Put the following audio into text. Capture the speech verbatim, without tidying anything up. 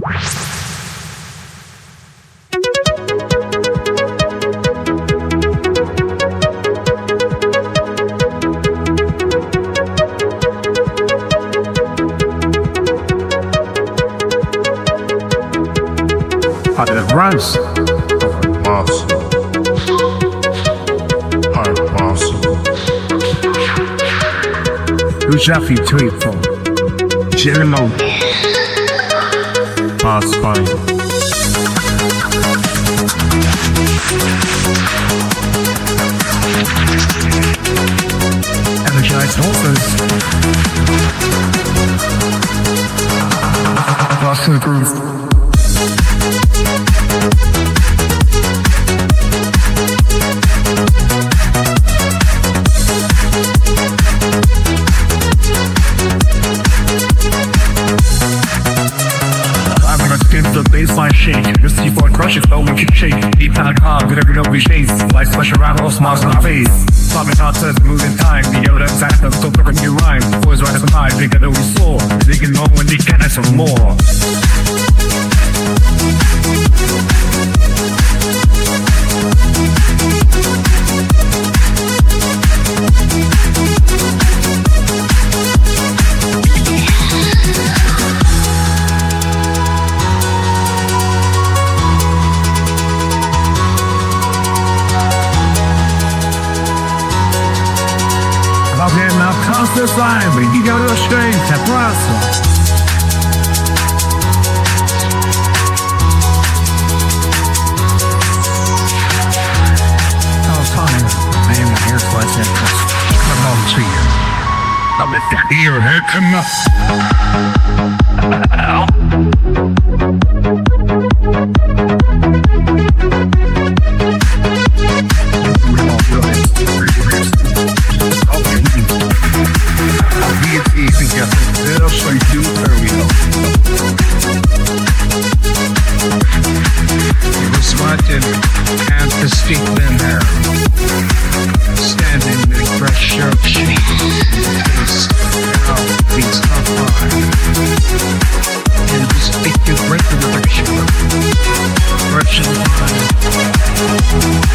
Hard runs. Boss. Hard boss. Who's Jeffy tweet from? Jello. Boss fine. Energized horses. Lost in the groove. The baseline shake, your C four crush it, oh we can shake. Deep pound hog, whatever no we chase. Life splash around all smiles on our face. Popping hot says moving time. The Yoda Santa, still picking new rhymes. Boys right as a high, think that we soar. They can know when they can and some more. Now comes this line, but you go to a string, Teprasso. I was talking to I am the hair slice come on to you. I'll let that ear hair come up. It'll show you where we go. He was smarted and distinct in there, standing in fresh shirt cheese. Now he's not fine. And just take your breath in the picture. Fresh and fine.